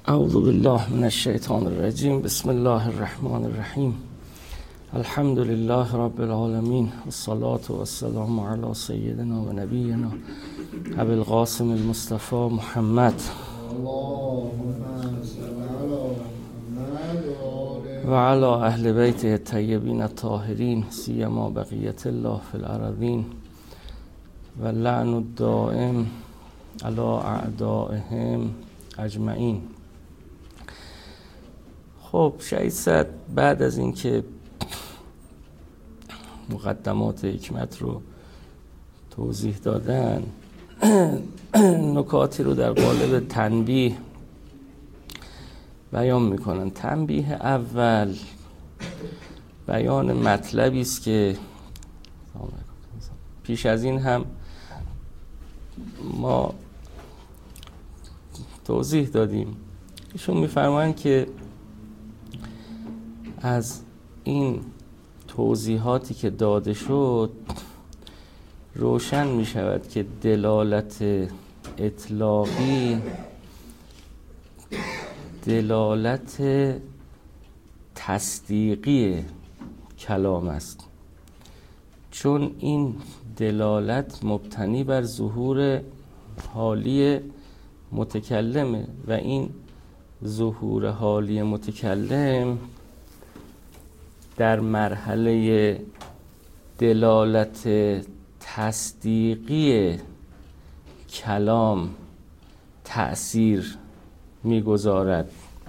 اعوذ بالله من الشیطان الرجیم. بسم الله الرحمن الرحیم. الحمد لله رب العالمین والصلاة والسلام علی سیدنا و نبینا ابی القاسم المصطفى محمد و علی اهل بیته الطیبین الطاهرین سیما بقیت الله فی الارضین و لعن الدائم علی اعدائهم اجمعین. خب شهید صدر بعد از اینکه مقدمات حکمت رو توضیح دادن، نکاتی رو در قالب تنبیه بیان میکنن. تنبیه اول بیان مطلبی است که پیش از این هم ما توضیح دادیم. ایشون میفرمایند که از این توضیحاتی که داده شد روشن می شود که دلالت اطلاقی دلالت تصدیقی کلام است، چون این دلالت مبتنی بر ظهور حالی متکلمه و این ظهور حالی متکلم در مرحله دلالت تصدیقی کلام تأثیر می‌گذارد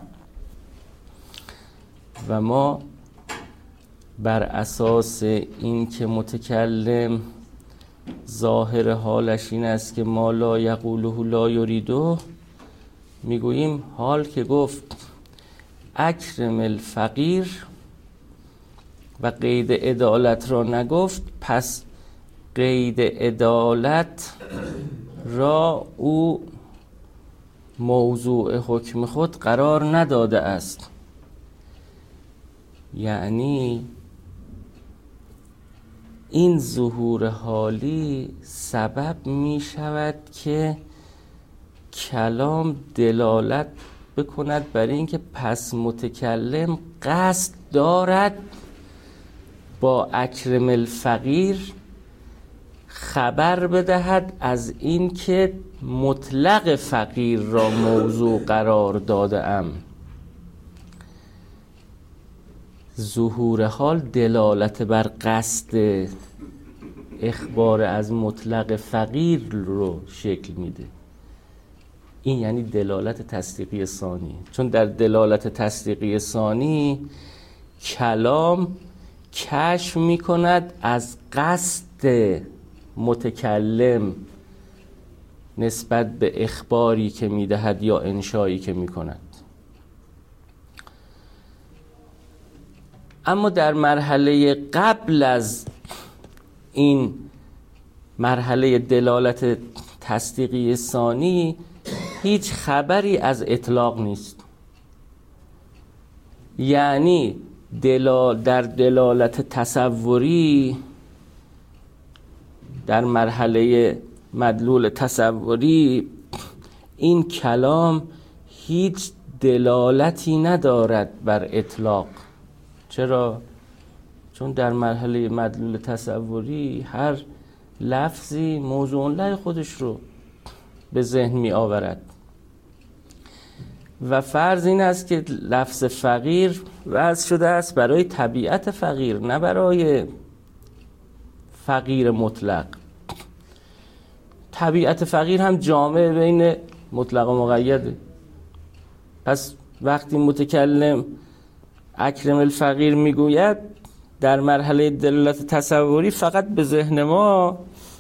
و ما بر اساس این که متکلم ظاهر حالش این است که ما لا یقوله لا یریده، میگوییم حال که گفت اکرم الفقیر و قید عدالت را نگفت، پس قید عدالت را او موضوع حکم خود قرار نداده است. یعنی این ظهور حالی سبب می شود که کلام دلالت بکند بر این که پس متکلم قصد دارد با اکرم الفقیر خبر بدهد از این که مطلق فقیر را موضوع قرار داده ام. ظهور حال دلالت بر قصد اخبار از مطلق فقیر رو شکل میده. این یعنی دلالت تصدیقی ثانی، چون در دلالت تصدیقی ثانی کلام کشف می کند از قصد متکلم نسبت به اخباری که می دهد یا انشایی که می کند. اما در مرحله قبل از این مرحله دلالت تصدیقی ثانی هیچ خبری از اطلاق نیست. یعنی در دلالت تصوری، در مرحله مدلول تصوری، این کلام هیچ دلالتی ندارد بر اطلاق. چرا؟ چون در مرحله مدلول تصوری هر لفظی موضوع له خودش رو به ذهن می آورد و فرض این است که لفظ فقیر وضع شده است برای طبیعت فقیر، نه برای فقیر مطلق. طبیعت فقیر هم جامع بین مطلق و مقیده. پس وقتی متکلم اکرم الفقیر میگوید در مرحله دلالت تصوری فقط به ذهن ما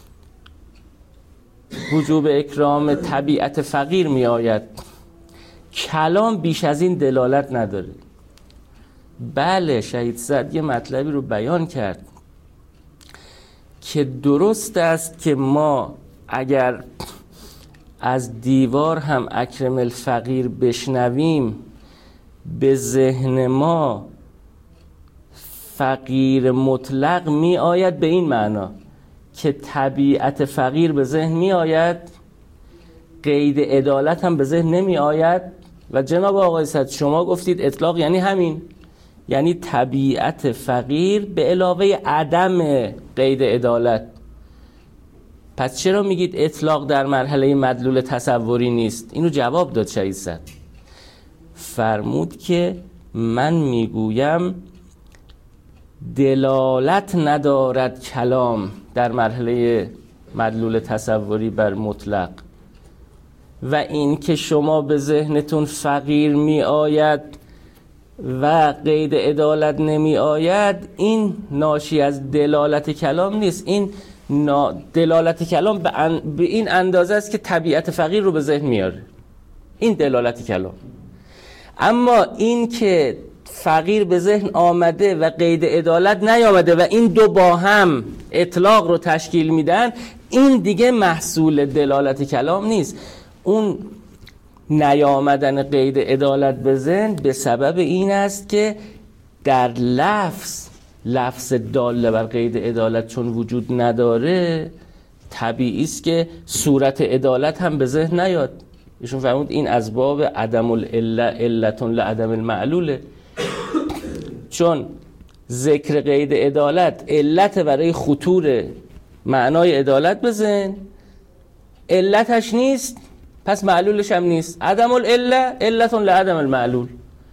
وجوب اکرام طبیعت فقیر می آید. کلام بیش از این دلالت نداره. بله، شهید صدر یه مطلبی رو بیان کرد که درست است که ما اگر از دیوار هم اکرم الفقیر بشنویم به ذهن ما فقیر مطلق می آید، به این معنا که طبیعت فقیر به ذهن می آید، قید عدالت هم به ذهن نمی آید و جناب آقای صدر شما گفتید اطلاق یعنی همین، یعنی طبیعت فقیر به علاوه عدم قید عدالت. پس چرا میگید اطلاق در مرحله مدلول تصوری نیست؟ اینو جواب داد شهید صدر، فرمود که من میگویم دلالت ندارد کلام در مرحله مدلول تصوری بر مطلق، و این که شما به ذهنتون فقیر می آید و قید عدالت نمی آید، این ناشی از دلالت کلام نیست. این دلالت کلام به این اندازه است که طبیعت فقیر رو به ذهن میاره، این دلالت کلام. اما این که فقیر به ذهن آمده و قید عدالت نیامده و این دو با هم اطلاق رو تشکیل میدن، این دیگه محصول دلالت کلام نیست. اون نیامدن قید عدالت به ذهن به سبب این است که در لفظ داله بر قید عدالت چون وجود نداره، طبیعی است که صورت عدالت هم به ذهن نیاد. ایشون فرمود این از باب عدم العله علتون لعدم المعلوله، چون ذکر قید عدالت علت برای خطور معنای عدالت به ذهن، علتش نیست پس معلولش هم نیست. عدم العله علتون لعدم المعلول.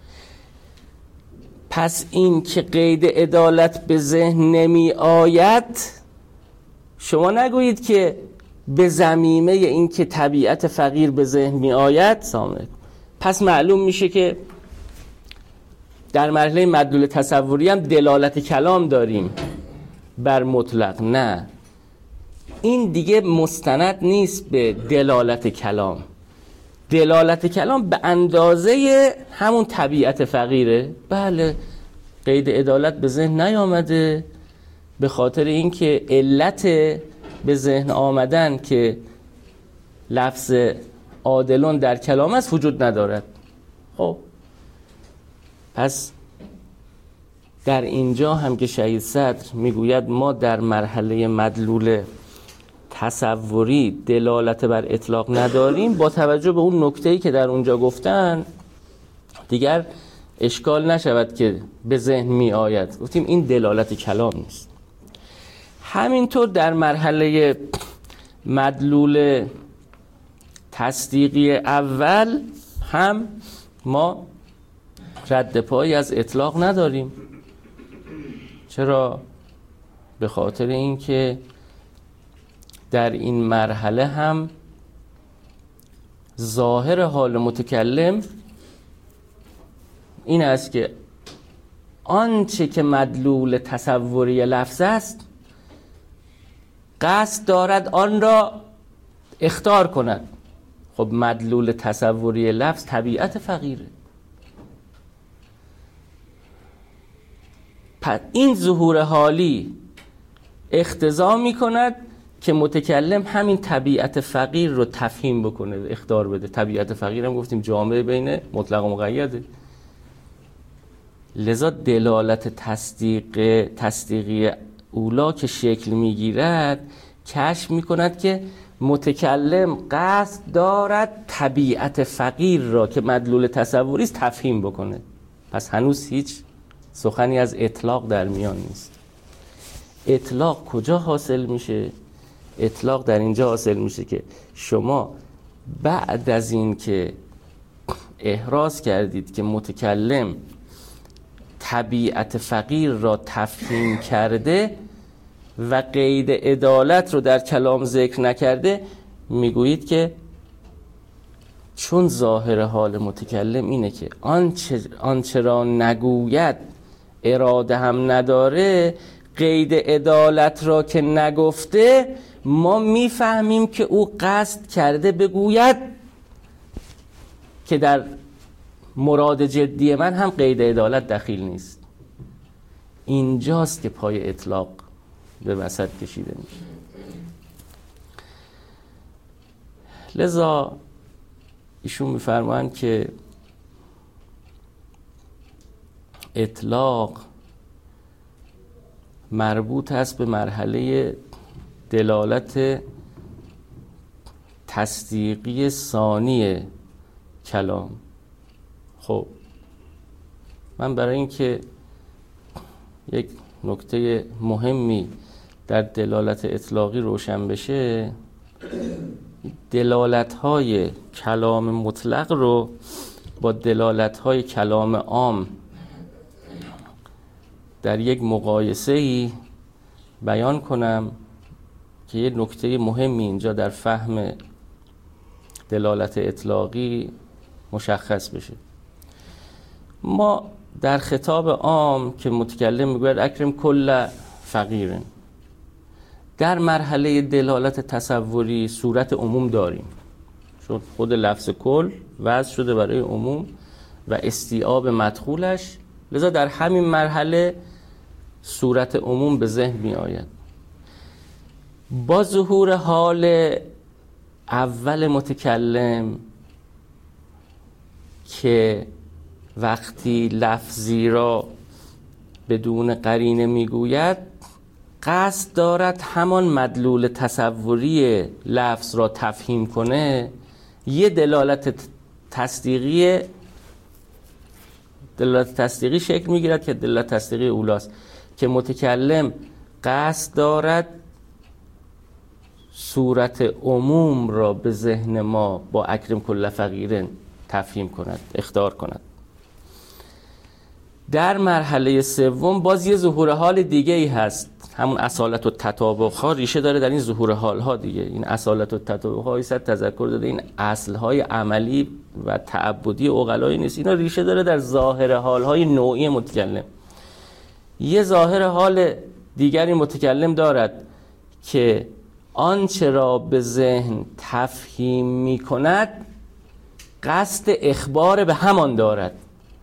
پس این که قید عدالت به ذهن نمی آید، شما نگویید که به ضمیمه این که طبیعت فقیر به ذهن می آید پس معلوم میشه که در مرحله مدلول تصوری هم دلالت کلام داریم بر مطلق. نه، این دیگه مستند نیست به دلالت کلام. دلالت کلام به اندازه همون طبیعت فقیره. بله، قید عدالت به ذهن نیامده به خاطر اینکه علت به ذهن آمدن که لفظ عادلون در کلام است وجود ندارد. خب پس در اینجا هم که شهید صدر میگوید ما در مرحله مدلول تصوری دلالت بر اطلاق نداریم، با توجه به اون نکته‌ای که در اونجا گفتن دیگر اشکال نشود که به ذهن می آید. گفتیم این دلالت کلام نیست. همینطور در مرحله مدلول تصدیقی اول هم ما رد پایی از اطلاق نداریم. چرا؟ به خاطر اینکه در این مرحله هم ظاهر حال متکلم این است که آنچه که مدلول تصوری لفظ است قصد دارد آن را اخطار کند. خب مدلول تصوری لفظ طبیعت فقیره. پس این ظهور حالی اقتضا می کند که متکلم همین طبیعت فقیر رو تفهیم بکنه، اخطار بده. طبیعت فقیر هم گفتیم جامعه بین مطلق و مقیده. لذا دلالت تصدیقی اولا که شکل میگیرد کشف میکند که متکلم قصد دارد طبیعت فقیر را که مدلول تصوری است تفهیم بکنه. پس هنوز هیچ سخنی از اطلاق در میان نیست. اطلاق کجا حاصل میشه؟ اطلاق در اینجا حاصل میشه که شما بعد از این که احراز کردید که متکلم طبیعت فقیر را تفهیم کرده و قید عدالت رو در کلام ذکر نکرده، میگویید که چون ظاهر حال متکلم اینه که آنچه را نگوید اراده هم نداره، قید عدالت را که نگفته ما میفهمیم که او قصد کرده بگوید که در مراد جدی من هم قید عدالت دخیل نیست. اینجاست که پای اطلاق به وسط کشیده میشه. لذا ایشون میفرمایند که اطلاق مربوط است به مرحله دلالت تصدیقی ثانی کلام. خب من برای اینکه یک نکته مهمی در دلالت اطلاقی روشن بشه، دلالت‌های کلام مطلق رو با دلالت‌های کلام عام در یک مقایسه‌ای بیان کنم که یه نکته مهمی اینجا در فهم دلالت اطلاقی مشخص بشه. ما در خطاب عام که متکلم میگوید اکرم کل فقیر، در مرحله دلالت تصوری صورت عموم داریم، چون خود لفظ کل وضع شده برای عموم و استیعاب مدخولش، لذا در همین مرحله صورت عموم به ذهن می آید. با ظهور حال اول متکلم که وقتی لفظی را بدون قرینه میگوید قصد دارد همان مدلول تصوری لفظ را تفهیم کنه، یه دلالت تصدیقی شکل میگیرد که دلالت تصدیقی اولاست که متکلم قصد دارد صورت عموم را به ذهن ما با اکرم کل فقیرن تفهیم کند، اخطار کند. در مرحله سوم باز یه ظهور حال دیگه ای هست، همون اصالت و تطابق ها ریشه داره در این ظهور حال ها دیگه. این اصالت و تطابق ها ایست تذکر داده این اصل های عملی و تعبدی عقلایی نیست، اینا ریشه داره در ظاهر حال های نوعی متکلم. یه ظاهر حال دیگری متکلم دارد که آنچه را به ذهن تفهیم می کند قصد اخبار به همان دارد.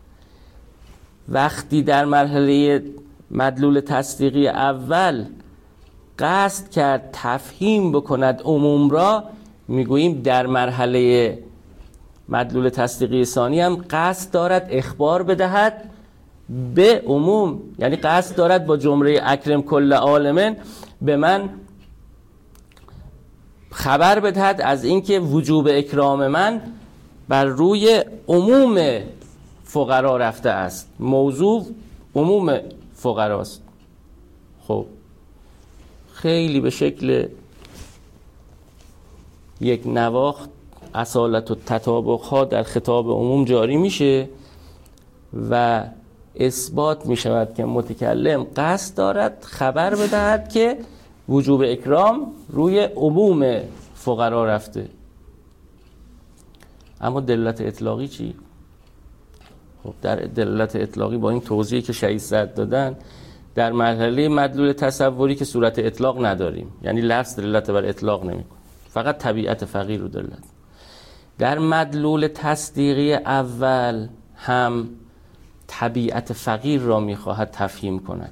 وقتی در مرحله مدلول تصدیقی اول قصد کرد تفهیم بکند عموم را، میگوییم در مرحله مدلول تصدیقی ثانی هم قصد دارد اخبار بدهد به عموم، یعنی قصد دارد با جمله اکرم کل عالمن به من خبر بدهد از اینکه وجوب اکرام من بر روی عموم فقرا رفته است، موضوع عموم فقراست. خب خیلی به شکل یک نواخت اصالت و تطابق ها در خطاب عموم جاری میشه و اثبات میشود که متکلم قصد دارد خبر بدهد که وجوب اکرام روی عموم فقرا رفته. اما دلالت اطلاقی چی؟ خب در دلالت اطلاقی با این توضیحی که شهید صدر دادن، در مرحله مدلول تصوری که صورت اطلاق نداریم، یعنی لفظ دلالت بر اطلاق نمی‌کنه، فقط طبیعت فقیر رو دلالت. در مدلول تصدیقی اول هم طبیعت فقیر را می‌خواهد تفهیم کند.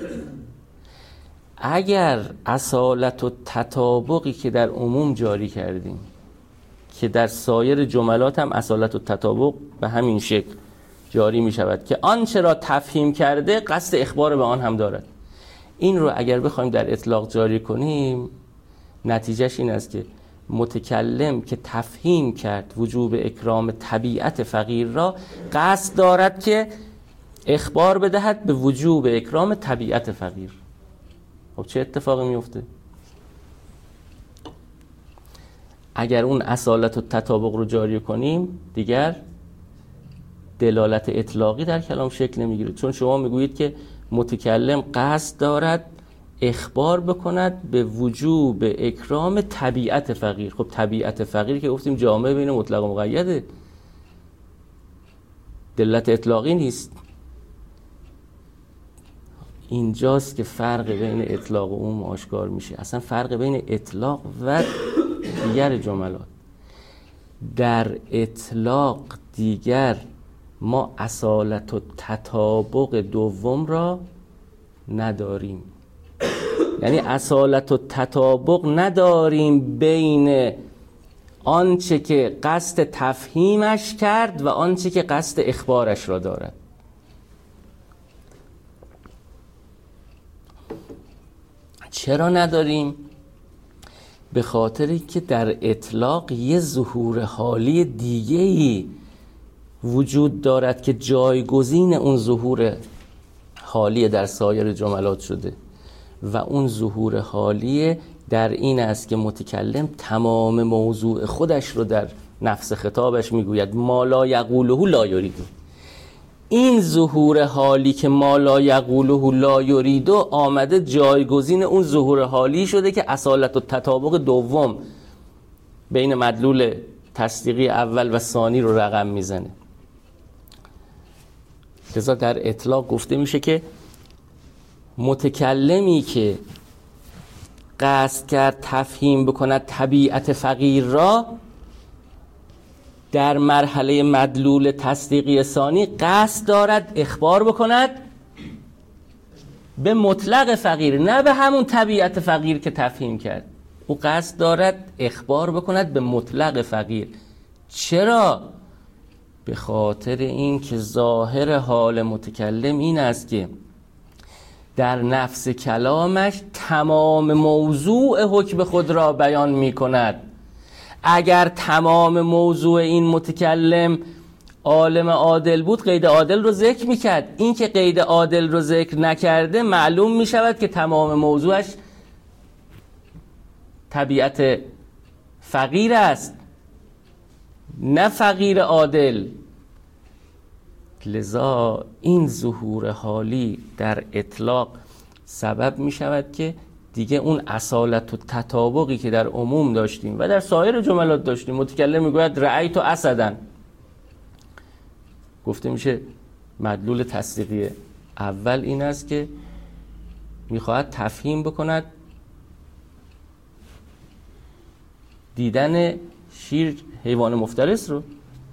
اگر اصالت و تطابقی که در عموم جاری کردیم که در سایر جملات هم اصالت و تطابق به همین شکل جاری می شود که آنچه را تفهیم کرده قصد اخبار به آن هم دارد، این رو اگر بخوایم در اطلاق جاری کنیم نتیجهش این است که متکلم که تفهیم کرد وجوب اکرام طبیعت فقیر را قصد دارد که اخبار بدهد به وجوب اکرام طبیعت فقیر. خب چه اتفاقی میفته؟ اگر اون اصالت و تطابق رو جاری کنیم دیگر دلالت اطلاقی در کلام شکل نمیگیره، چون شما میگویید که متکلم قصد دارد اخبار بکند به وجوب اکرام طبیعت فقیر. خب طبیعت فقیر که گفتیم جامعه بین مطلق و مقیده، دلالت اطلاقی نیست. اینجاست که فرق بین اطلاق و عموم آشکار میشه، اصلا فرق بین اطلاق و دیگر جملات. در اطلاق دیگر ما اصالت و تطابق دوم را نداریم، یعنی اصالت و تطابق نداریم بین آنچه که قصد تفهیمش کرد و آنچه که قصد اخبارش را دارد. چرا نداریم؟ به خاطری که در اطلاق یه ظهور حالی دیگه‌ای وجود دارد که جایگزین اون ظهور حالی در سایر جملات شده و اون ظهور حالی در این است که متکلم تمام موضوع خودش رو در نفس خطابش میگوید ما لا یقوله لا یریدو. این ظهور حالی که ما لا یقوله لا یریدو آمده جایگزین اون ظهور حالی شده که اصالت و تطابق دوم بین مدلول تصدیقی اول و ثانی رو رقم میزنه. لذا در اطلاق گفته میشه که متکلمی که قصد کرد تفهیم بکند طبیعت فقیر را در مرحله مدلول تصدیقی ثانی قصد دارد اخبار بکند به مطلق فقیر، نه به همون طبیعت فقیر که تفهیم کرد. او قصد دارد اخبار بکند به مطلق فقیر. چرا؟ به خاطر این که ظاهر حال متکلم این است که در نفس کلامش تمام موضوع حکم خود را بیان می کند. اگر تمام موضوع این متکلم عالم عادل بود قید عادل رو ذکر می کرد. این که قید عادل رو ذکر نکرده معلوم می شود که تمام موضوعش طبیعت فقیر است نه فقیر عادل. لذا این ظهور حالی در اطلاق سبب می شود که دیگه اون اصالت و تطابقی که در عموم داشتیم و در سایر جملات داشتیم، متکلم میگوید رأیت اسدا، گفته میشه مدلول تصدیقی اول این است که میخواهد تفهیم بکند دیدن شیر حیوان مفترس رو.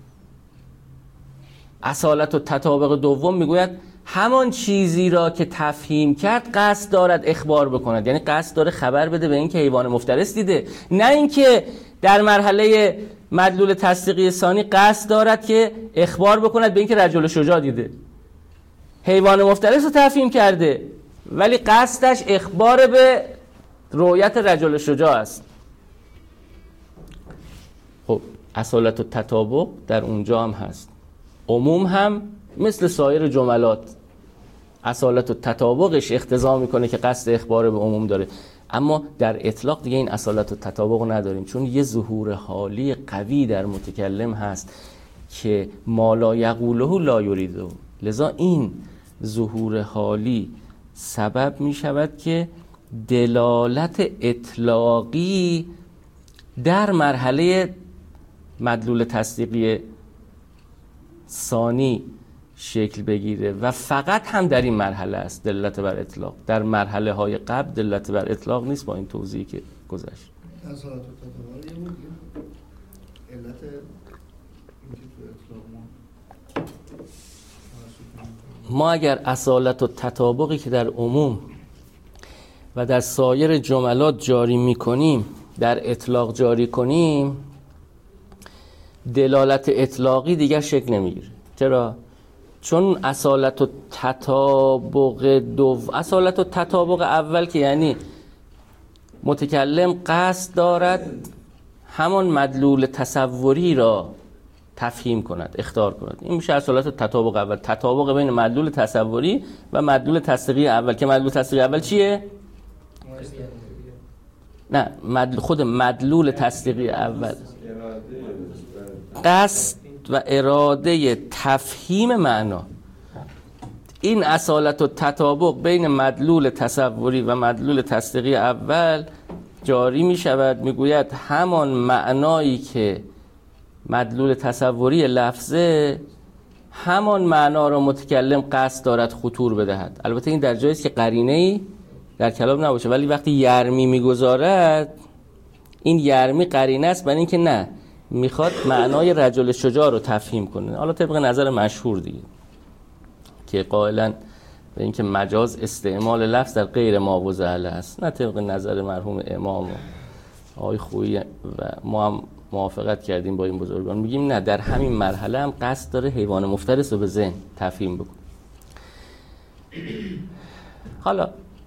اصالت و تطابق دوم میگوید همان چیزی را که تفهیم کرد قصد دارد اخبار بکند، یعنی قصد داره خبر بده به این که حیوان مفترس دیده، نه اینکه در مرحله مدلول تصدیقی ثانی قصد دارد که اخبار بکند به این که رجل شجاع دیده. حیوان مفترس رو تفهیم کرده ولی قصدش اخبار به رؤیت رجل شجاع است. خب اصالت و تطابق در اونجا هم هست. عموم هم مثل سایر جملات اصالت و تطابقش اقتضا میکنه که قصد اخبار به عموم داره، اما در اطلاق دیگه این اصالت و تطابق نداریم، چون یه ظهور حالی قوی در متکلم هست که ما لا یقوله لا یریدو. لذا این ظهور حالی سبب می شود که دلالت اطلاقی در مرحله مدلول تصدیقی ثانی شکل بگیره و فقط هم در این مرحله است دلالت بر اطلاق. در مرحله های قبل دلالت بر اطلاق نیست با این توضیحی که گذشت. اصالت و تطابق یه بود علت اینکه تو اطلاق ما اگر اصالت و تطابقی که در عموم و در سایر جملات جاری میکنیم در اطلاق جاری کنیم، دلالت اطلاقی دیگر شکل نمیگیره. چرا؟ چون اصالت و تطابق اول که یعنی متکلم قصد دارد همان مدلول تصوری را تفهیم کند، اخطار کند، این میشه اصالت و تطابق اول. تطابق بین مدلول تصوری و مدلول تصدیقی اول که مدلول تصدیقی اول چیه؟ نه، خود مدلول تصدیقی اول قصد و اراده تفهیم معنا. این اصالت و تطابق بین مدلول تصوری و مدلول تصدیقی اول جاری می شود، می گوید همان معنایی که مدلول تصوری لفظه همان معنا را متکلم قصد دارد خطور بدهد. البته این در جایی است که قرینه‌ای در کلام نباشه، ولی وقتی یرمی میگذارد این یرمی قرینه است برای اینکه نه میخواد معنای رجل شجاع رو تفهیم کنه. حالا طبق نظر مشهور دیگه که قائلا به اینکه مجاز استعمال لفظ در غیر ما و زعله است، نه طبق نظر مرحوم امام و آقای خویی و ما هم موافقت کردیم با این بزرگان، میگیم نه، در همین مرحله هم قصد داره حیوان مفترس رو به ذهن تفهیم بکنه. حالا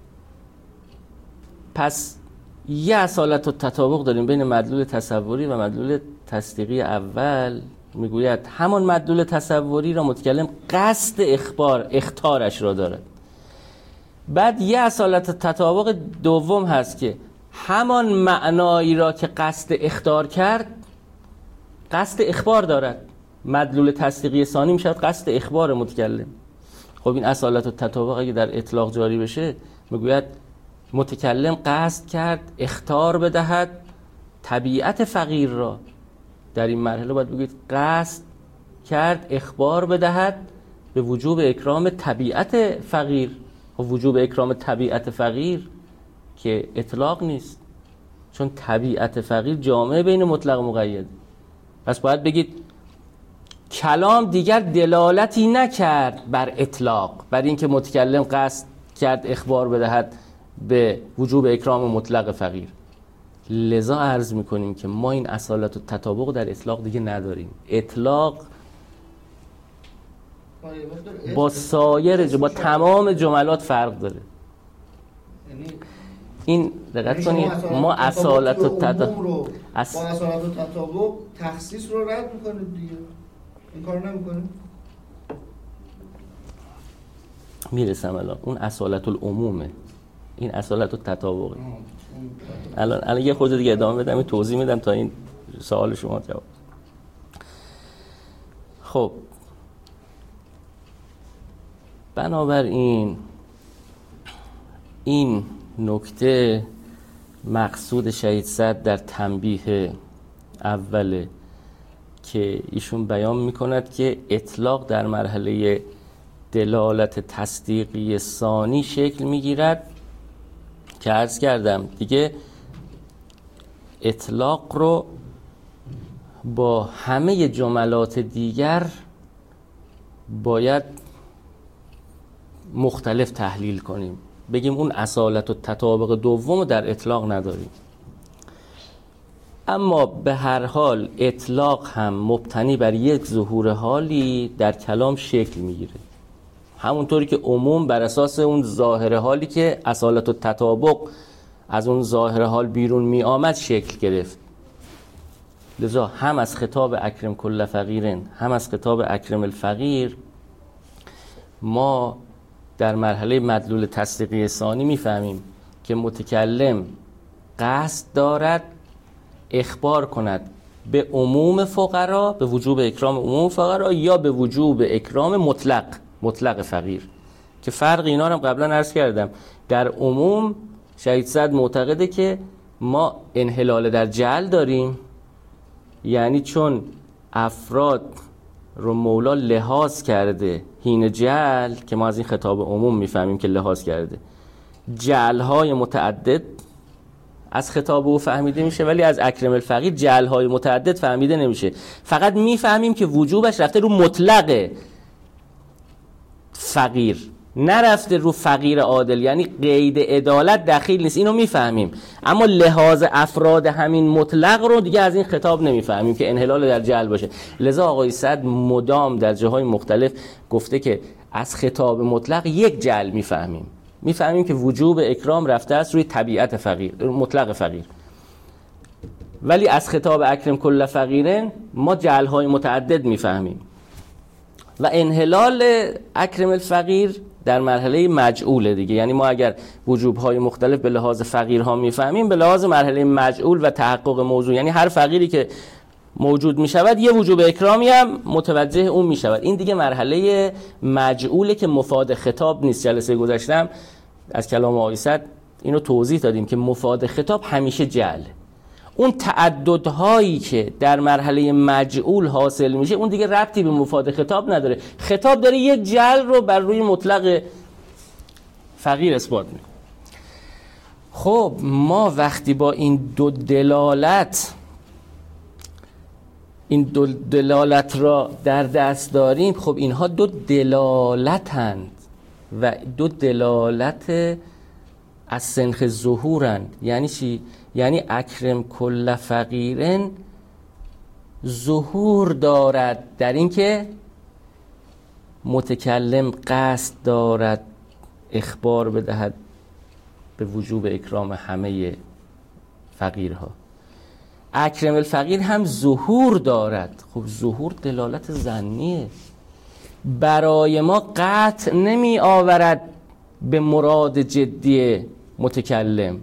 پس یه اصالت و تطابق داریم بین مدلول تصوری و مدلول تصدیقی اول میگوید همان مدلول تصوری را متکلم قصد اخطارش را دارد. بعد یه اصالت تطابق دوم هست که همان معنایی را که قصد اخطار کرد قصد اخبار دارد. مدلول تصدیقی ثانی میشه قصد اخبار متکلم. خب این اصالت و تطابق اگه در اطلاق جاری بشه میگوید متکلم قصد کرد اخطار بدهد طبیعت فقیر را. در این مرحله باید بگید قصد کرد اخبار بدهد به وجوب اکرام طبیعت فقیر. و وجوب اکرام طبیعت فقیر که اطلاق نیست، چون طبیعت فقیر جامعه بین مطلق و مقید. پس باید بگید کلام دیگر دلالتی نکرد بر اطلاق، بر اینکه متکلم قصد کرد اخبار بدهد به وجوب اکرام مطلق فقیر. لذا عرض میکنیم که ما این اصالت و تطابق در اطلاق دیگه نداریم. اطلاق با با تمام جملات فرق داره. این دقت کنید ما اصالت و تطابق با اصالت و تطابق تخصیص رو رد میکنید دیگه. این کار نمیکنید. میرسم الان اون اصالت العمومه، این اصالت و تطابقه. الان یه خورده دیگه ادامه بدم، توضیح میدم تا این سوال شما جواب. خب بنابراین این نکته مقصود شهید صدر در تنبیه اوله که ایشون بیان میکند که اطلاق در مرحله دلالت تصدیقی ثانی شکل میگیرد که عرض کردم دیگه اطلاق رو با همه جملات دیگر باید مختلف تحلیل کنیم، بگیم اون اصالت و تطابق دوم رو در اطلاق نداریم. اما به هر حال اطلاق هم مبتنی بر یک ظهور حالی در کلام شکل میگیره، همونطوری که عموم بر اساس اون ظاهر حالی که اصالت و تطابق از اون ظاهر حال بیرون می آمد شکل گرفت. لذا هم از خطاب اکرم کل فقیرن هم از خطاب اکرم الفقیر ما در مرحله مدلول تصدیقی ثانی میفهمیم که متکلم قصد دارد اخبار کند به عموم فقرا، به وجوب اکرام عموم فقرا یا به وجوب اکرام مطلق فقیر، که فرق اینا رو قبلا عرض کردم. در عموم شهید صدر معتقده که ما انحلال در جعل داریم، یعنی چون افراد رو مولا لحاظ کرده حین جعل، که ما از این خطاب عموم میفهمیم که لحاظ کرده، جعل‌های متعدد از خطاب او فهمیده میشه، ولی از اکرم الفقیر جعل‌های متعدد فهمیده نمیشه. فقط میفهمیم که وجوبش رفته رو مطلق فقیر، نرفته رو فقیر عادل، یعنی قید عدالت دخیل نیست، اینو میفهمیم. اما لحاظ افراد همین مطلق رو دیگه از این خطاب نمیفهمیم که انحلال در جعل باشه. لذا آقای صدر مدام در جاهای مختلف گفته که از خطاب مطلق یک جعل میفهمیم که وجوب اکرام رفته است روی طبیعت فقیر، مطلق فقیر، ولی از خطاب اکرم کل فقیرن ما جعل‌های متعدد میفهمیم. و انحلال اکرم الفقیر در مرحله مجعول دیگه، یعنی ما اگر وجوب‌های مختلف به لحاظ فقیرها میفهمیم، به لحاظ مرحله مجعول و تحقق موضوع، یعنی هر فقیری که موجود میشود یه وجوب اکرامی هم متوجه اون میشود. این دیگه مرحله مجعوله که مفاد خطاب نیست. جلسه گذشتم از کلام آقای صدر اینو توضیح دادیم که مفاد خطاب همیشه جعل. اون تعددهایی که در مرحله مجعول حاصل میشه اون دیگه ربطی به مفاد خطاب نداره. خطاب داره یک جعل رو بر روی مطلق فقیر اثبات میکنه. خب ما وقتی با این دو دلالت را در دست داریم، خب اینها دو دلالتند و دو دلالت از سنخ ظهورند. یعنی چی؟ یعنی اکرم کل فقیرن ظهور دارد در این که متکلم قصد دارد اخبار بدهد به وجوب اکرام همه فقیرها. اکرم الفقیر هم ظهور دارد. خب ظهور دلالت ظنیه، برای ما قطع نمی آورد به مراد جدی متکلم.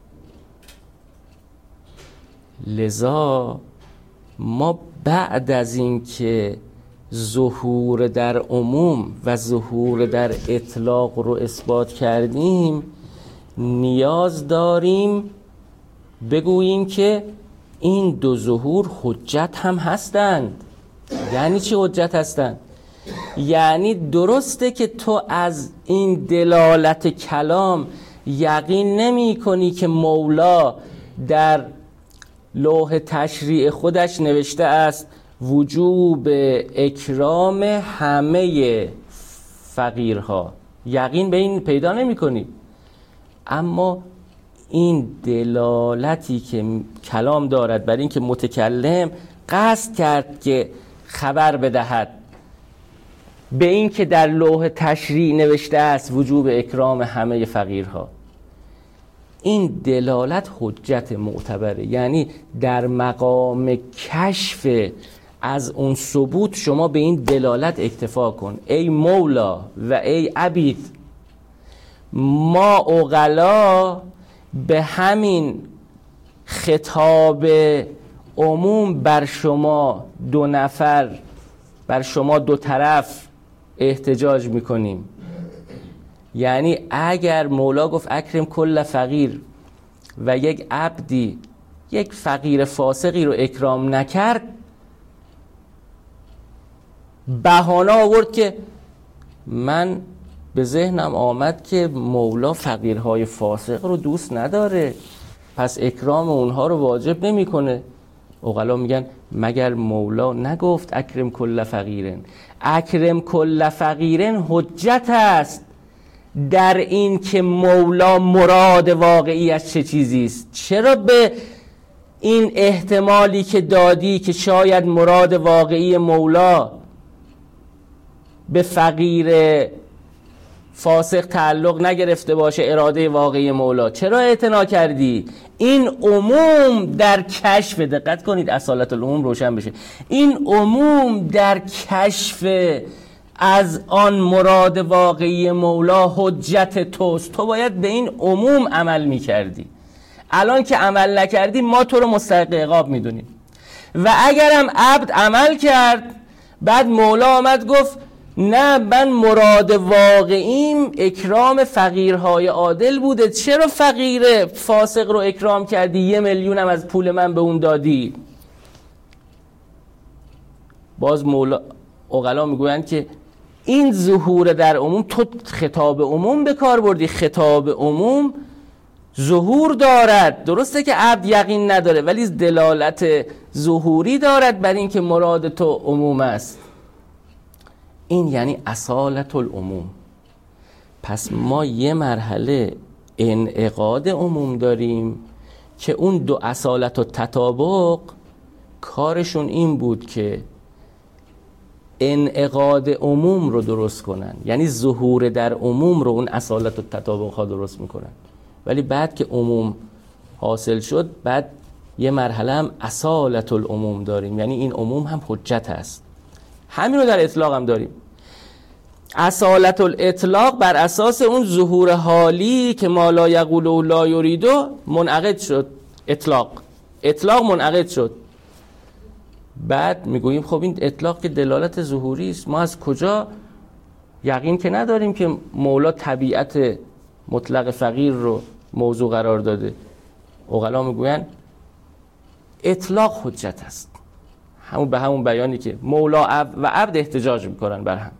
لذا ما بعد از این که ظهور در عموم و ظهور در اطلاق رو اثبات کردیم، نیاز داریم بگوییم که این دو ظهور حجت هم هستند. یعنی چی حجت هستند؟ یعنی درسته که تو از این دلالت کلام یقین نمی کنی که مولا در لوح تشریع خودش نوشته است وجوب اکرام همه فقیرها، یقین به این پیدا نمی کنی. اما این دلالتی که کلام دارد بر این که متکلم قصد کرد که خبر بدهد به این که در لوح تشریع نوشته است وجوب اکرام همه فقیرها، این دلالت حجت معتبره. یعنی در مقام کشف از اون ثبوت شما به این دلالت اکتفا کن. ای مولا و ای عبید، ما عقلا به همین خطاب عموم بر شما دو نفر، بر شما دو طرف احتجاج میکنیم. یعنی اگر مولا گفت اکرم کل فقیر و یک عبدی یک فقیر فاسقی رو اکرام نکرد، بهانه آورد که من به ذهنم آمد که مولا فقیرهای فاسق رو دوست نداره، پس اکرام اونها رو واجب نمیکنه. عقلا میگن مگر مولا نگفت اکرم کل فقیرن؟ اکرم کل فقیرن حجت است در این که مولا مراد واقعی از چه چیزی است. چرا به این احتمالی که دادی که شاید مراد واقعی مولا به فقیر فاسق تعلق نگرفته باشه، اراده واقعی مولا، چرا اعتنا کردی؟ این عموم در کشف، دقت کنید اصالت العموم روشن بشه، این عموم در کشف از آن مراد واقعی مولا حجت توست. تو باید به این عموم عمل میکردی. الان که عمل نکردی ما تو رو مستحق عقاب میدونیم. و اگرم عبد عمل کرد، بعد مولا آمد گفت نه من مراد واقعیم اکرام فقیرهای عادل بوده، چرا فقیر فاسق رو اکرام کردی؟ 1 میلیون هم از پول من به اون دادی. باز مولا عقلا میگویند که این ظهور در عموم، تو خطاب عموم به کار بردی، خطاب عموم ظهور دارد. درسته که عبد یقین نداره ولی دلالت ظهوری دارد بر این که مراد تو عموم است. این یعنی اصالت العموم. پس ما یه مرحله انعقاد عموم داریم که اون دو اصالت و تطابق کارشون این بود که انعقاد عموم رو درست کنن، یعنی ظهور در عموم رو اون اصالت و تطابق ها درست میکنن. ولی بعد که عموم حاصل شد، بعد یه مرحله هم اصالت العموم داریم، یعنی این عموم هم حجت هست. همین رو در اطلاق هم داریم. اصالت الاطلاق بر اساس اون ظهور حالی که ما لا یقول و لا یریدو منعقد شد. اطلاق منعقد شد. بعد میگوییم خب این اطلاق که دلالت ظهوری است، ما از کجا یقین که نداریم که مولا طبیعت مطلق فقیر رو موضوع قرار داده. عقلا میگوین اطلاق حجت است، همون به همون بیانی که مولا و عبد احتجاج میکنن بر هم.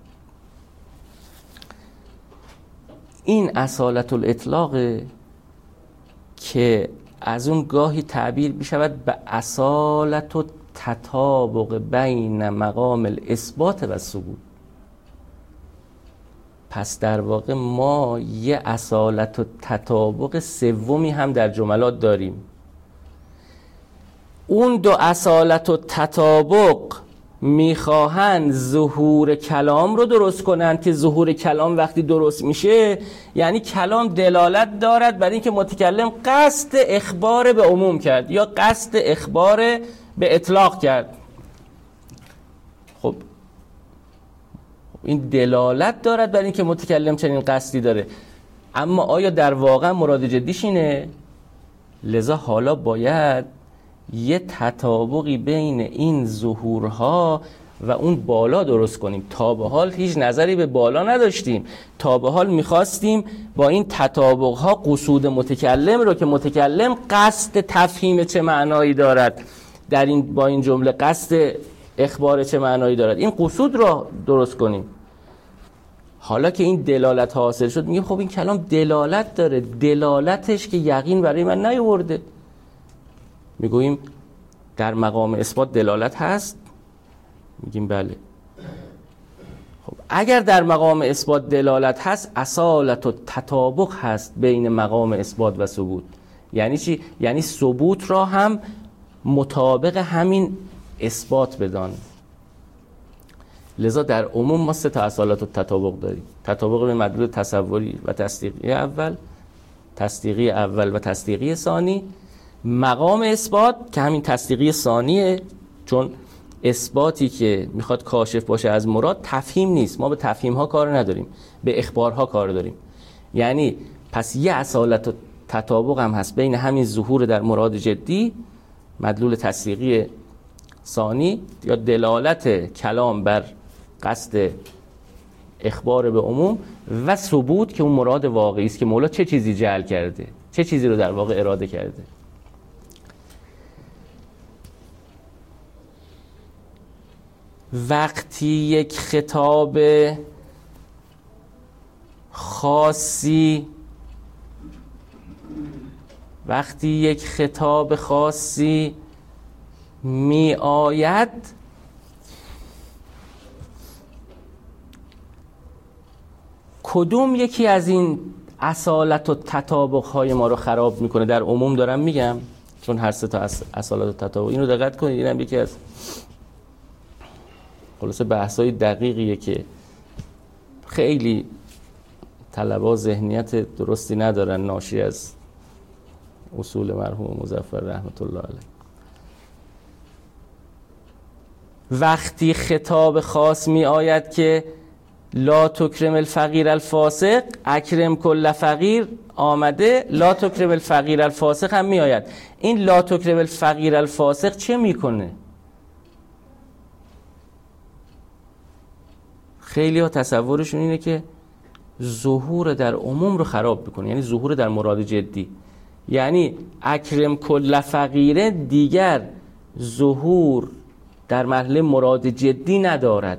این اصالت الاطلاق که از اون گاهی تعبیر بشود به اصالت و تطابق بین مقام الاثبات و ثبوت. پس در واقع ما یه اصالت و تطابق سومی هم در جملات داریم. اون دو اصالت و تطابق میخواهند ظهور کلام رو درست کنند که ظهور کلام وقتی درست میشه یعنی کلام دلالت دارد بر اینکه متکلم قصد اخبار به عموم کرد یا قصد اخبار به اطلاق کرد. خب این دلالت دارد بر اینکه متکلم چنین قصدی داره، اما آیا در واقع مراد جدیش اینه؟ لذا حالا باید یه تطابقی بین این ظهورها و اون بالا درست کنیم. تا به حال هیچ نظری به بالا نداشتیم، تا به حال میخواستیم با این تطابقها قصود متکلم رو که متکلم قصد تفهیم چه معنایی دارد در این با این جمله، قصد اخبار چه معنایی دارد، این قصود رو درست کنیم. حالا که این دلالت حاصل شد میگیم خب این کلام دلالت داره، دلالتش که یقین برای من نیاورده. میگوییم در مقام اثبات دلالت هست؟ میگیم بله. خب اگر در مقام اثبات دلالت هست، اصالت و تطابق هست بین مقام اثبات و ثبوت. یعنی چی؟ یعنی ثبوت را هم مطابق همین اثبات بدان. لذا در عموم ما 3 تا اصالت و تطابق داریم: تطابق به مدلول تصوری و تصدیقی اول، تصدیقی اول و تصدیقی ثانی. مقام اثبات که همین تصدیقی ثانیه، چون اثباتی که میخواد کاشف باشه از مراد تفهیم نیست، ما به تفهیم ها کار نداریم، به اخبارها کار داریم. یعنی پس یه اصالت و تطابق هم هست بین همین ظهور در مراد جدی، مدلول تصدیقی ثانی یا دلالت کلام بر قصد اخبار به عموم، و ثبوت که اون مراد واقعی است که مولا چه چیزی جعل کرده، چه چیزی رو در واقع اراده کرده. وقتی یک خطاب خاصی می آید، کدوم یکی از این اصالت و تطابق های ما رو خراب میکنه؟ در عموم دارم میگم چون هر 3 تا اصالت و تطابق، اینو دقت کنید، اینم یکی از خلاصه بحث‌های دقیقیه که خیلی طلبا ذهنیت درستی ندارن، ناشی از اصول مرحوم مظفر رحمت الله علیه. وقتی خطاب خاص می آید که لا تکرم الفقیر الفاسق، اکرم کل فقیر آمده، لا تکرم الفقیر الفاسق هم می آید. این لا تکرم الفقیر الفاسق چه میکنه؟ خیلی ها تصورشون اینه که ظهور در عموم رو خراب بکنه، یعنی ظهور در مراد جدی. یعنی اکرم کل فقیره دیگر ظهور در مرحله مراد جدی ندارد.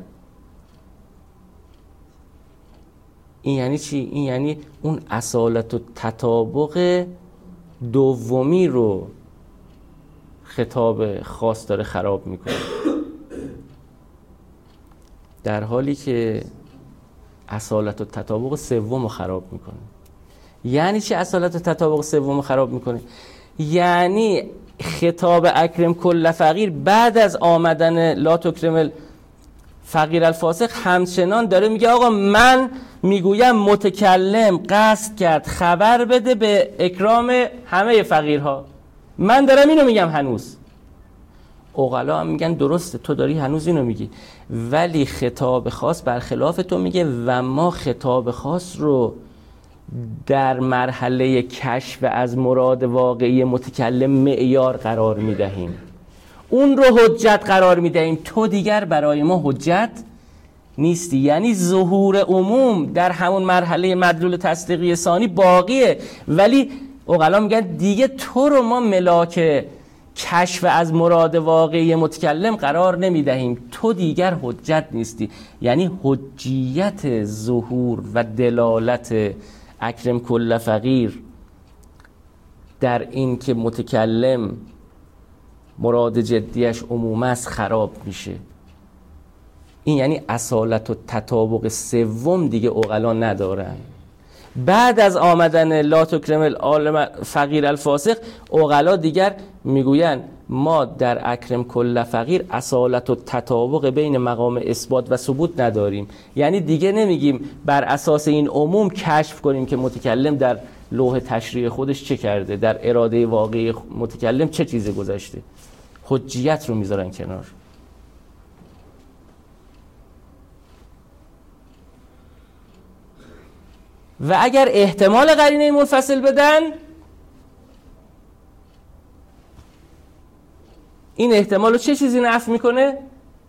این یعنی چی؟ این یعنی اون اصالت و تطابق دومی رو خطاب خاص داره خراب میکنه، در حالی که اصالت و تطابق سوم رو خراب میکنه. یعنی چی اصالت و تطابق سوم رو خراب میکنه؟ یعنی خطاب اکرم کل فقیر بعد از آمدن لا تکرم فقیر الفاسق همچنان داره میگه آقا من میگویم متکلم قصد کرد خبر بده به اکرام همه فقیرها، من دارم اینو میگم. هنوز عقلا هم میگن درسته تو داری هنوز اینو میگی، ولی خطاب خاص برخلاف تو میگه و ما خطاب خاص رو در مرحله کشف از مراد واقعی متکلم معیار قرار میدهیم، اون رو حجت قرار میدهیم، تو دیگر برای ما حجت نیستی. یعنی ظهور عموم در همون مرحله مدلول تصدیقی ثانی باقیه، ولی عقلا میگن دیگه تو رو ما ملاک کشف از مراد واقعی متکلم قرار نمیدهیم، تو دیگر حجت نیستی. یعنی حجیت ظهور و دلالت اکرم کل فقیر در این که متکلم مراد جدیش عموم است خراب میشه. این یعنی اصالت و تطابق سوم دیگه عقلا ندارن. بعد از آمدن لا تکرم العالم فقیر الفاسق، عقلا دیگر میگوین ما در اکرم کل فقیر اصالت و تطابق بین مقام اثبات و ثبوت نداریم. یعنی دیگه نمیگیم بر اساس این عموم کشف کنیم که متکلم در لوح تشریع خودش چه کرده، در اراده واقعی متکلم چه چیزی گذاشته. حجیت رو میذارن کنار. و اگر احتمال قرینه منفصل بدن، این احتمال رو چه چیزی نفی میکنه؟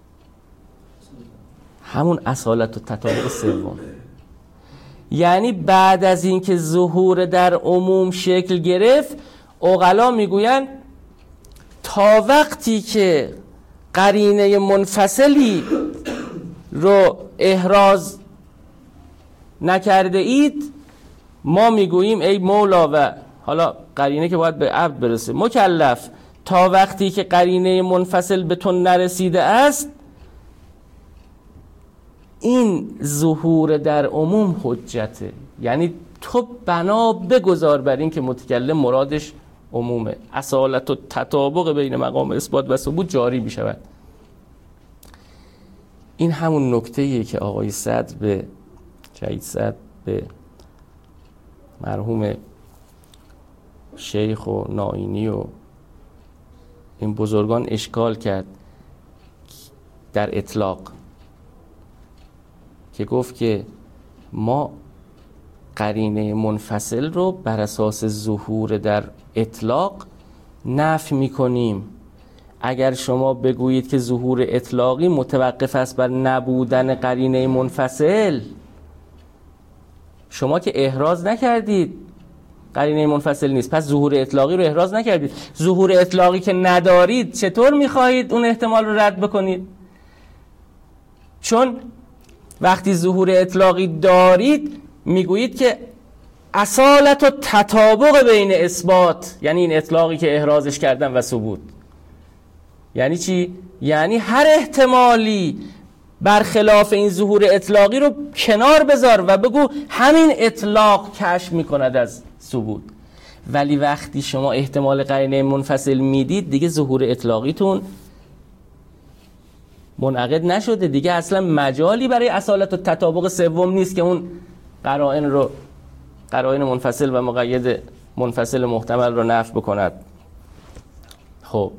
همون اصالت و تطابق سوم. یعنی بعد از اینکه ظهور در عموم شکل گرفت، عقلا میگوین تا وقتی که قرینه منفصلی رو احراز نکرده اید، ما میگوییم ای مولا، و حالا قرینه که باید به عبد برسه، مکلف، تا وقتی که قرینه منفصل به تو نرسیده است، این ظهور در عموم حجته. یعنی تو بنا بگذار بر این که متکلم مرادش عمومه، اصالت و تطابق بین مقام اثبات و ثبوت جاری بشود. این همون نکته‌ایه که آقای صدر به شهید صدر به مرحوم شیخ و نائینی و این بزرگان اشکال کرد در اطلاق، که گفت که ما قرینه منفصل رو بر اساس ظهور در اطلاق نفی میکنیم. اگر شما بگویید که ظهور اطلاقی متوقف است بر نبودن قرینه منفصل، شما که احراز نکردید قرینه منفصل نیست، پس ظهور اطلاقی رو احراز نکردید. ظهور اطلاقی که ندارید چطور میخواهید اون احتمال رو رد بکنید؟ چون وقتی ظهور اطلاقی دارید میگویید که اصالت و تطابق بین اثبات، یعنی این اطلاقی که احرازش کردن، و ثبوت. یعنی چی؟ یعنی هر احتمالی برخلاف این ظهور اطلاقی رو کنار بذار و بگو همین اطلاق کشف میکند از ثبوت. ولی وقتی شما احتمال قرینه منفصل میدید، دیگه ظهور اطلاقیتون منعقد نشده، دیگه اصلا مجالی برای اصالت و تطابق سوم نیست که اون قرائن منفصل و مقید منفصل محتمل رو نفی بکند. خب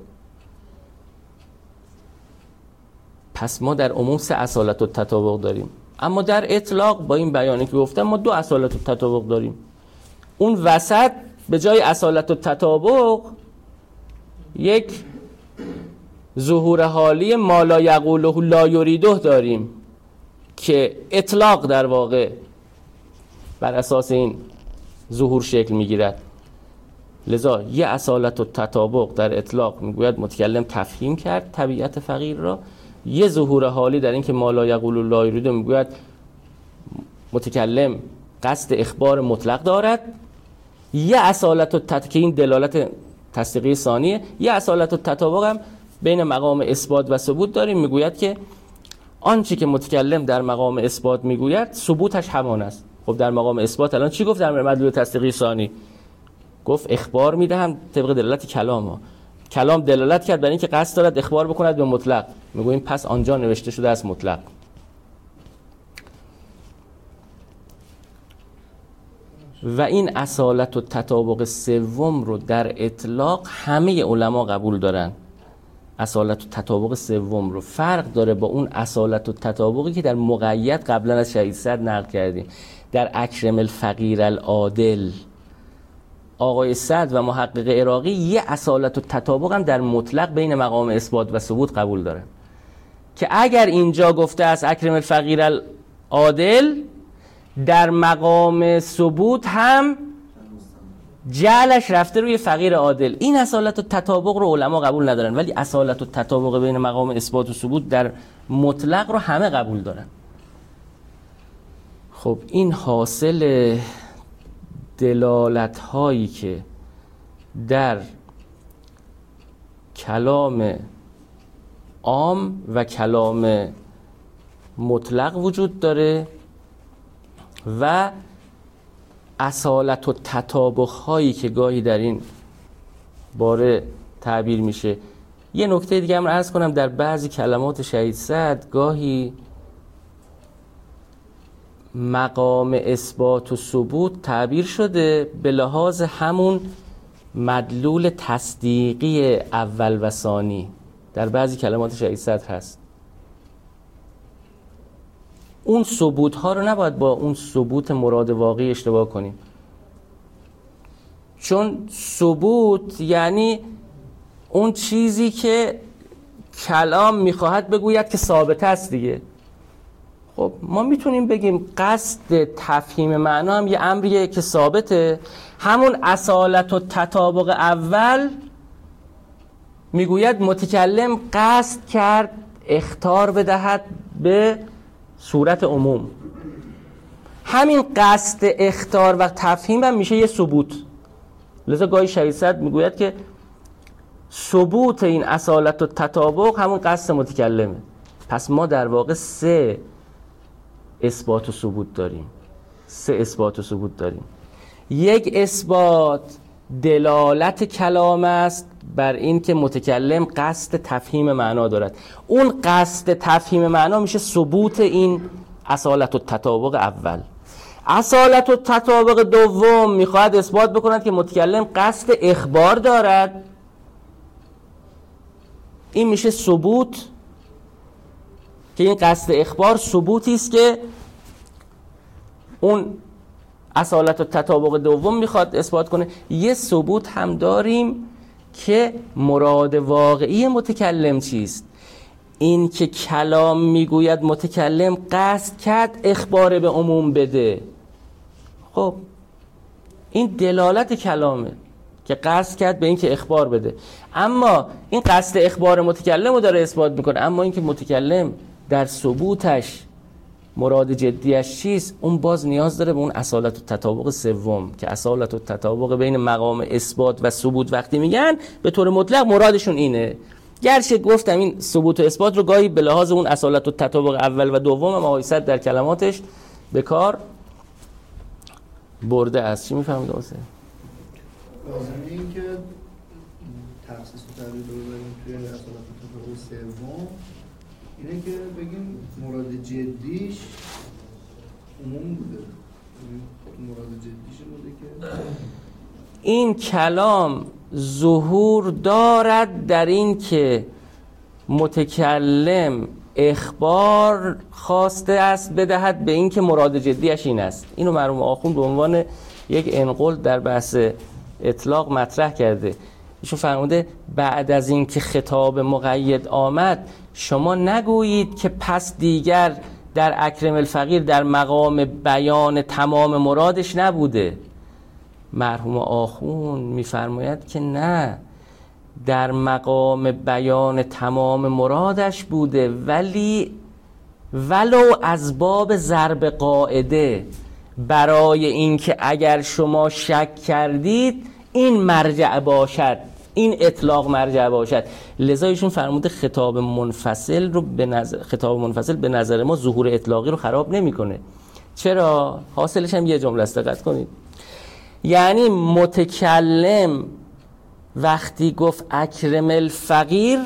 پس ما در عموم 3 اصالت و تطابق داریم، اما در اطلاق با این بیانی که گفتم ما 2 اصالت و تطابق داریم. اون وسط به جای اصالت و تطابق یک ظهور حالی ما لا یقوله لا یریده داریم که اطلاق در واقع بر اساس این ظهور شکل میگیرد. لذا یه اصالت و تطابق در اطلاق میگوید متکلم تفهیم کرد طبیعت فقیر را، یه ظهور حالی در این که ما لا یقوله لا یریده میگوید متکلم قصد اخبار مطلق دارد. یه اصالت و که این دلالت تصدیقی ثانیه. یه اصالت و تطابق هم بین مقام اثبات و ثبوت داریم، میگوید که آنچه که متکلم در مقام اثبات میگوید ثبوتش همان است. خب در مقام اثبات الان چی گفت در مدلول تصدیقی ثانی؟ گفت اخبار میدهم طبق دلالت کلام. کلام دلالت کرد بر این که قصد دارد اخبار بکند به مطلق، میگوییم پس آنجا نوشته شده از مطلق. و این اصالت و تطابق سوم رو در اطلاق همه علما قبول دارن. اصالت و تطابق سوم رو فرق داره با اون اصالت و تطابقی که در مقید قبلا از شهید صدر نقل کردیم. در اکرم الفقیر العادل آقای صدر و محقق عراقی یه اصالت و تطابق هم در مطلق بین مقام اثبات و ثبوت قبول دارن، که اگر اینجا گفته است اکرم الفقیر العادل، در مقام ثبوت هم جعلش رفته روی فقیر عادل. این اصالت و تطابق رو علما قبول ندارن، ولی اصالت و تطابق بین مقام اثبات و ثبوت در مطلق رو همه قبول دارن. خب این حاصل دلالت هایی که در کلام عام و کلام مطلق وجود داره و اصالت و تطابق هایی که گاهی در این باره تعبیر میشه. یه نکته دیگه هم عرض کنم، در بعضی کلمات شهید سعد گاهی مقام اثبات و ثبوت تعبیر شده به لحاظ همون مدلول تصدیقی اول و ثانی، در بعضی کلمات شهید سعد هست. اون ثبوت ها رو نباید با اون ثبوت مراد واقعی اشتباه کنیم، چون ثبوت یعنی اون چیزی که کلام میخواهد بگوید که ثابت است دیگه. خب ما میتونیم بگیم قصد تفهیم معنا هم یه امریه که ثابته. همون اصالت و تطابق اول میگوید متکلم قصد کرد اخطار بدهد به صورت عموم. همین قصد اخطار و تفهیم هم میشه یه ثبوت. لذا گاهی شهید سعد میگوید که ثبوت این اصالت و تطابق همون قصد متکلمه. پس ما در واقع 3 اثبات و ثبوت داریم. 3 اثبات و ثبوت داریم. یک اثبات دلالت کلام است بر این که متکلم قصد تفهیم معنا دارد. اون قصد تفهیم معنا میشه ثبوت این اصالت و تطابق اول. اصالت و تطابق دوم میخواهد اثبات بکند که متکلم قصد اخبار دارد. این میشه ثبوت که این قصد اخبار ثبوتی است که اون اصالت و تطابق دوم میخواد اثبات کنه. یه ثبوت هم داریم که مراد واقعی متکلم چیست. این که کلام میگوید متکلم قصد کرد اخبار به عموم بده. خب این دلالت کلامه که قصد کرد به این که اخبار بده. اما این قصد اخبار متکلم رو داره اثبات میکنه. اما این که متکلم در ثبوتش مراد جدیش چیست، اون باز نیاز داره به اون اصالت و تطابق سوم که اصالت و تطابق بین مقام اثبات و ثبوت وقتی میگن به طور مطلق مرادشون اینه. گرچه گفتم این ثبوت و اثبات رو گاهی به لحاظ اون اصالت و تطابق اول و دوم هم آقای سعد در کلماتش به کار برده است. چی میفهمید آقای سعد؟ لازمه این که تخصیص و تعبیر رو ببینیم توی اصالت و تطابق سوم اینه که بگیم مراد جدیش عموم بوده. مراد جدیش بوده که این کلام ظهور دارد در این که متکلم اخبار خواسته است بدهد به این که مراد جدیش این است. اینو مرحوم آخوند به عنوان یک انقل در بحث اطلاق مطرح کرده. ایشون فرموده بعد از این که خطاب مقید آمد شما نگویید که پس دیگر در اکرم الفقیر در مقام بیان تمام مرادش نبوده. مرحوم آخوند میفرماید که نه، در مقام بیان تمام مرادش بوده، ولی ولو از باب ضرب قاعده، برای اینکه اگر شما شک کردید این مرجع باشد، این اطلاق مرجع باشد. لذا ایشون فرموده خطاب منفصل رو خطاب منفصل به نظر ما ظهور اطلاقی رو خراب نمیکنه. چرا؟ حاصلش هم یه جمله است، دقت کنید. یعنی متکلم وقتی گفت اکرم الفقیر،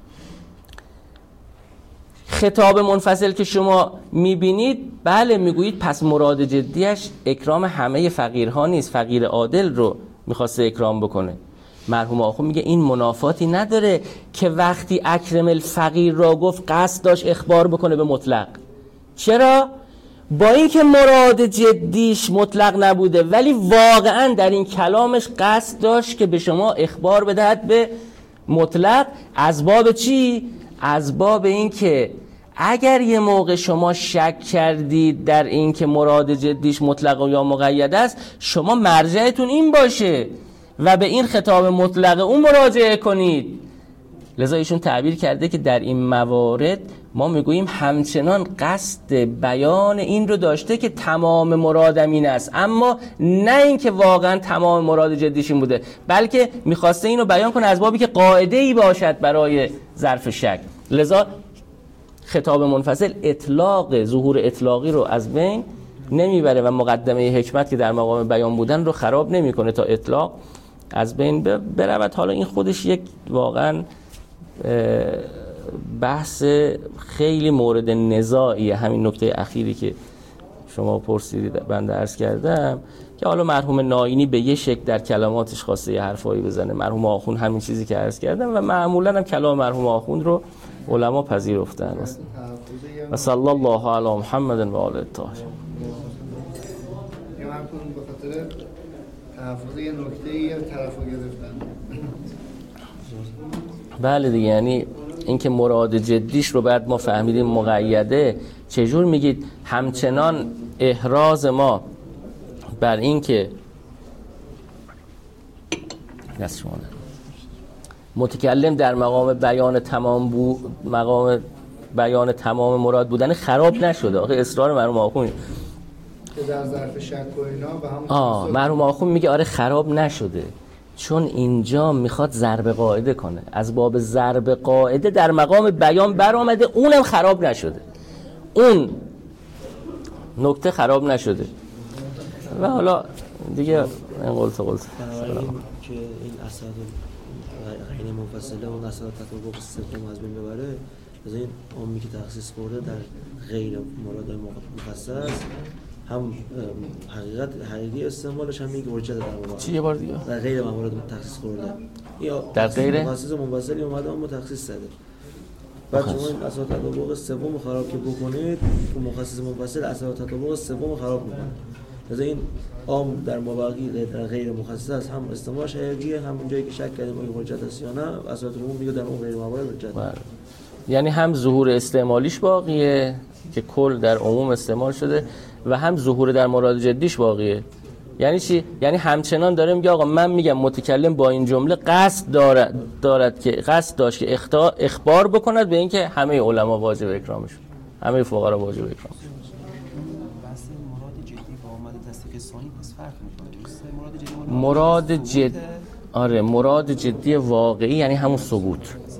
خطاب منفصل که شما میبینید بله میگویید پس مراد جدیش اکرام همه فقیرها نیست، فقیر عادل رو میخواسته اکرام بکنه. مرحوم آخوند میگه این منافاتی نداره که وقتی اکرم الفقیر را گفت قصد داشت اخبار بکنه به مطلق. چرا؟ با اینکه مراد جدیش مطلق نبوده ولی واقعا در این کلامش قصد داشت که به شما اخبار بدهد به مطلق. از باب چی؟ از باب اینکه اگر یه موقع شما شک کردید در این که مراد جدیش مطلق یا مقید است، شما مرجعتون این باشه و به این خطاب مطلق اون مراجعه کنید. لذا ایشون تعبیر کرده که در این موارد ما میگوییم همچنان قصد بیان این رو داشته که تمام مرادم این است، اما نه این که واقعا تمام مراد جدیش این بوده، بلکه میخواسته این رو بیان کنه از بابی که قاعده ای باشد برای ظرف شک. لذا خطاب منفصل اطلاق ظهور اطلاقی رو از بین نمیبره و مقدمه حکمت که در مقام بیان بودن رو خراب نمیکنه تا اطلاق از بین برود. حالا این خودش یک واقعا بحث خیلی مورد نزاعیه، همین نکته اخیری که شما پرسیدید بنده عرض کردم که حالا مرحوم ناینی به یه شکل در کلماتش خواسته یه حرفایی بزنه، مرحوم آخوند همین چیزی که عرض کردم و معمولا هم کلام مرحوم آخوند رو علما پذیرفتن. و صلی الله علی محمد و آله الطاهرین. یا هم کنون به خاطر تحفظ یه نکته یه طرف رو گرفتن. بله دیگه، یعنی اینکه مراد جدیش رو بعد ما فهمیدیم مقیده. چجور میگید همچنان احراز ما بر این که دست شما متکلم در مقام بیان تمام مراد بودن خراب نشده. آخه اصرار مرحوم آخوند که در ظرف شک و اینا به همون مرحوم آخوند میگه آره خراب نشده، چون اینجا میخواد ضرب قاعده کنه، از باب ضرب قاعده در مقام بیان برآمده، اونم خراب نشده، اون نکته خراب نشده. و حالا دیگه این قلت که این اسناد غیر مفصله و اسناد تطابق سوم از بین ببره، از این عامی که تخصیص خورده در غیر مراد مخصص هم حقیقی استعمالش هم میگه حجت در مورد چی یه بار دیگه در غیر موارد تخصیص خورده یا در غیر مخصص منفصلی اومده اما تخصیص زده. بعد شما این اسناد تطابق سوم خراب که بکنید، اون مخصص منفصل اسناد تطابق سوم خراب میکنه. از این عام در مابقی در غیر مخصص هم استعمالش حقیقیه، هم جایی که شک کردیم این حجت است یا نه، اسناد عموم میگه در اون غیر موارد حجت. یعنی هم ظهور استعمالیش باقیه که کل در عموم استعمال شده و هم ظهور در مراد جدیش باقیه. یعنی چی؟ یعنی همچنان داره میگه آقا من میگم متکلم با این جمله قصد دارد که قصد داشت که اخبار بکند به اینکه همه علما واجب اکرامشون، همه فقرا واجب اکرامشون. بحث مراد جدی با اومد تصدیق ثانی پس فرق میکنه. مراد جدی آره، مراد جدی واقعی یعنی همون ثبوت.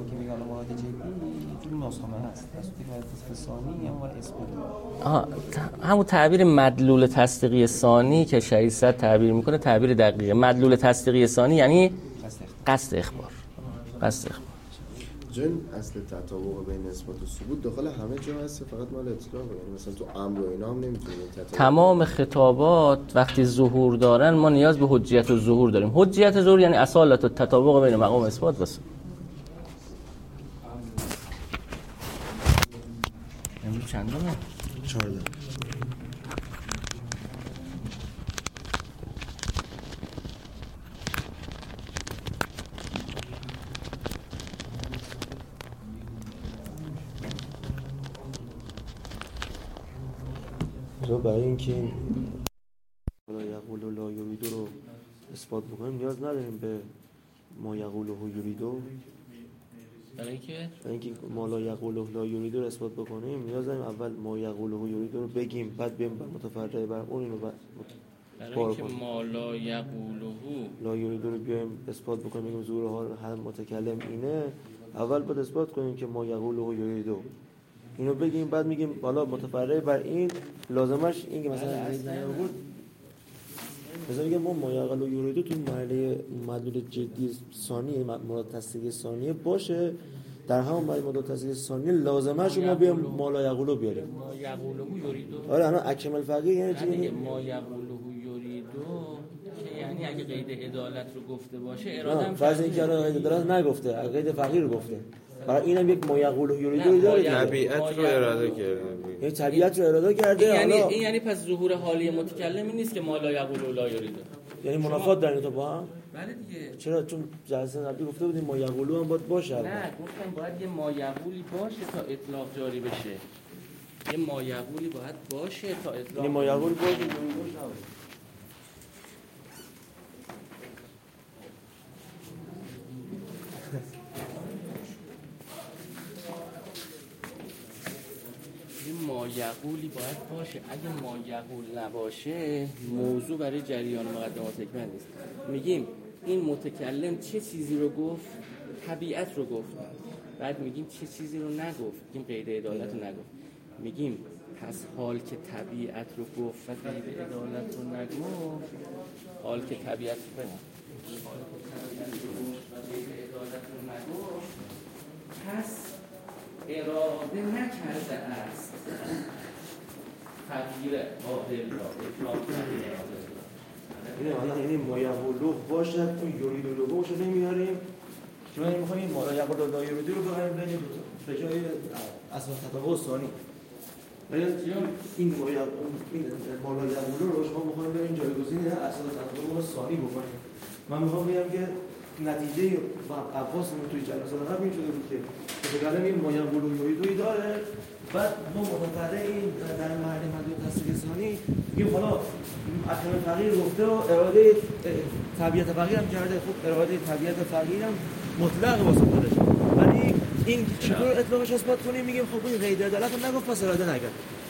همون تعبیر مدلول تصدیقی ثانی که شهید صدر تعبیر میکنه تعبیر دقیقه. مدلول تصدیقی ثانی یعنی قصد اخبار. قصد اخبار. جن اصل تطابق بین اثبات و ثبوت داخل همه جا هست، فقط مال اطلاق. یعنی مثلا تو امر و اینا هم نمیتونیم تمام خطابات وقتی ظهور دارن ما نیاز به حجیت و ظهور داریم. حجیت ظهور یعنی اصالت و تطابق بین مقام اثبات و ثبوت. امروز چند دونه؟ 14. برای اینکه لا یقول و لا یریدو رو اثبات بکنیم نیاز نداریم به ما یقول و یریدو. برای اینکه ما لا یقول و لا یریدو رو اثبات بکنیم نیاز داریم اول ما یقول و یریدو رو بگیم، بعد بریم متفرع بر اون اینو برای اینکه ما لا یقول و لا یریدو رو بیایم اثبات بکنیم، بگیم ظهور حال هم متکلم اینه، اول باید اثبات کنیم که ما یقول و یریدو اینو بگیم، بعد میگیم حالا متفرع بر این لازمش این که مثلا بود مثلا میگم ما یقول و یریدو تو مرحله مدلول جدی ثانی مراد تصدیقی ثانیه باشه، در همون مراد تصدیقی ثانیه لازمش ما بیام ما لا یقول و بیاریم. ما یقول و یریدو آره انا اکمل فقیه یعنی چی؟ ما یقول و یریدو که یعنی اگه قید عدالت رو گفته باشه اراده هم فرض اینکه قید عدالت نگفته، قید فقیه رو گفته، برای اینم یک ما یقول و یریدو داره. طبیعت رو اراده کرده، یعنی طبیعت رو اراده کرده. این یعنی پس ظهور حالی متکلمی نیست که ما لا یقول و لا یریدو، یعنی منافات دارن تو با هم. بله دیگه. چرا؟ چون جلسه قبلی گفته بودیم ما یقولو هم باید باشه. نه گفتم باید یه ما یقولی باشه تا اطلاق جاری بشه. یه ما یقولی باید باشه تا اطلاق. یه ما یقول باشه. ما یقولی باید باشه. اگه ما یقول نباشه موضوع برای جریان مقدمات حکمت نیست. میگیم این متکلم چه چیزی رو گفت؟ طبیعت رو گفت. بعد میگیم چه چیزی رو نگفت؟ میگیم قید عدالت رو نگفت. میگیم پس حال که طبیعت رو گفت و قید عدالت رو نگفت، حال که طبیعت رو پس اراده نکرده است تغییر عادل را اطلاق این ما یقولو باشد اون یوریدو لوگوشو نمیاریم چون میخوایم این ما یقولو لا یوریدو رو بخوایم بریم به جای اصلا تطابق ثانی. این ما یقولو رو شما میخوایم بریم جایگزین اصلا تطابق ثانی بکنیم. من میخوام بگم که نتیجه ابحاثمون توی جلسات قبل این شده بود که مثلا این ما یقولو یوریدویی داره، بعد ما متفرع این در مرحله محدود تصدیق ثانی میگیم حالا احکام فقیر گفته و اراده طبیعت فقیر هم کرده، خب اراده طبیعت فقیر هم مطلق واسه خودش، ولی این چطور اطلاقش اثبات کنیم؟ میگیم خب این غیر عدالت رو نگفت پس اراده نکرد.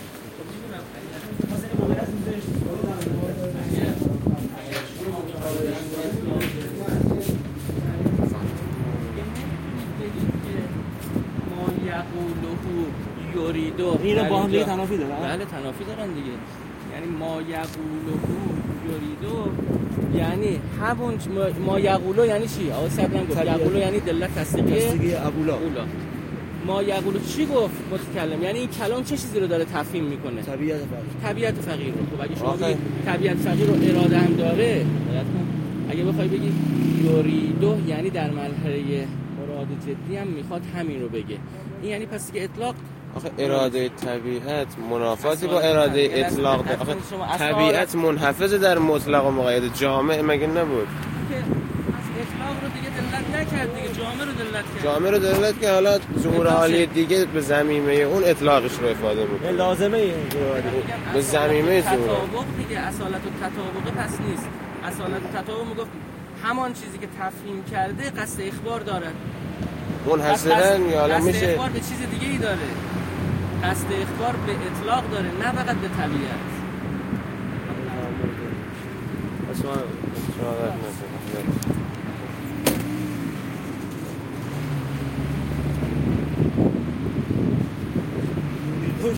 مثلا موقعیت میذارش ما یقولو یوریدو این رو با هم دیگه تنافی دارن؟ بله تنافی دارن دیگه. یعنی ما یقولو یوریدو یعنی همون ما یقولو یعنی چی؟ آقا صبرم گفت یقولو یعنی دلت تصدیقی ابولا. ما یقولو چی گفت متکلم؟ یعنی این کلام چه چیزی رو داره تفهیم میکنه؟ طبیعت فقیر رو. خب اگه شما بگید طبیعت فقیر رو اراده هم داره، اگه بخوای بگی یوریدو یعنی در مرحله مراد جدی هم میخواد همین رو بگه. این یعنی پس که اطلاق آخه اراده طبیعت منافاتی با اراده اطلاق ده. آخه طبیعت منحفظ در مطلق و مقید، جامع مگه نبود که اطلاق رو دیگه دلت نکرد دیگه، جامع رو دلت کرد. جامع رو دلت که حالا ظهور حالی دیگه به ضمیمه اون اطلاقش رو افاده میکنه. لازمه این به ضمیمه ظهور تطابق دیگه. اصالت و تطابق پس نیست. اصالت و تطابق میگفت همان چیزی که تفهیم کرده قصد اخبار داره. منحصرا یا حالا میشه قصد اخبار به چیز دیگه ای داره. قصد اخبار به اطلاق داره، نه فقط به طبیعت. شما